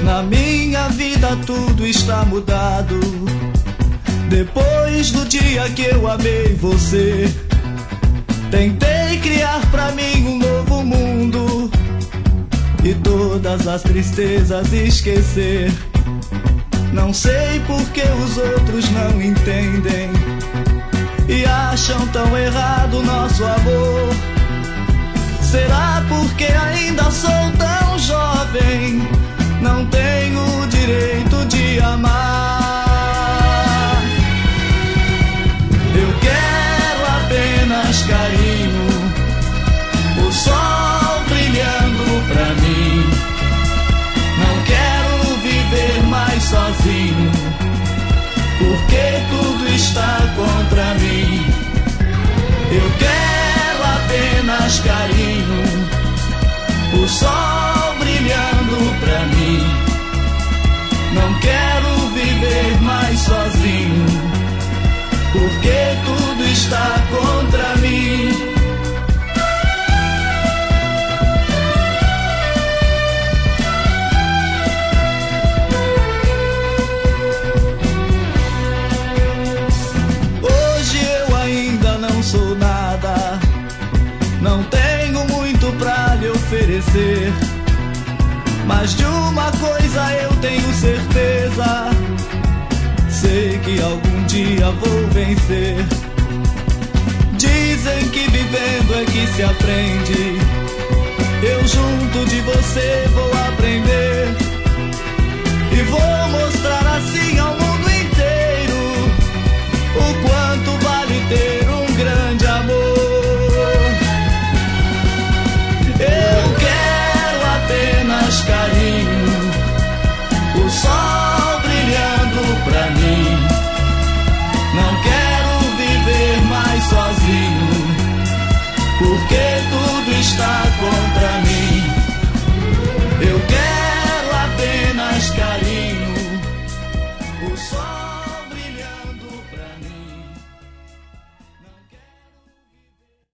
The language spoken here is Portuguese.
Na minha vida tudo está mudado depois do dia que eu amei você. Tentei criar pra mim um novo mundo e todas as tristezas esquecer. Não sei por que os outros não entendem e acham tão errado nosso amor. Será porque ainda sou tão jovem, não tenho o direito de amar? Eu quero apenas carinho, o sol brilhando pra mim. Não quero viver mais sozinho, porque tudo está contra mim. Eu quero apenas carinho, o sol brilhando pra mim. Não quero viver mais sozinho, porque tudo está contra mim. Hoje eu ainda não sou nada, não tenho muito pra lhe oferecer, mas de uma coisa eu tenho certeza: sei que algum dia vou vencer. Dizem que vivendo é que se aprende, eu junto de você vou aprender.